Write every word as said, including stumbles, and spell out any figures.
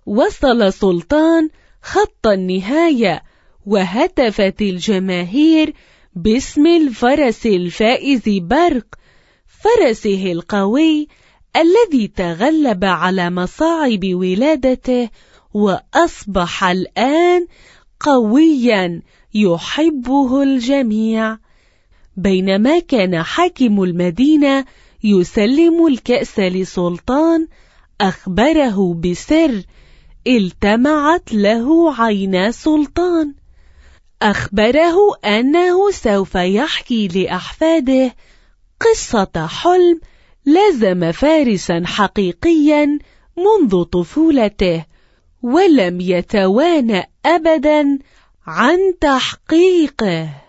وصل سلطان خط النهاية، وهتفت الجماهير باسم الفرس الفائز برق، فرسه القوي الذي تغلب على مصاعب ولادته، وأصبح الآن قويا يحبه الجميع. بينما كان حاكم المدينة يسلم الكأس لسلطان، أخبره بسر التمعت له عينا سلطان، أخبره أنه سوف يحكي لأحفاده قصة حلم لازم فارسا حقيقيا منذ طفولته، ولم يتوانى أبدا عن تحقيقه.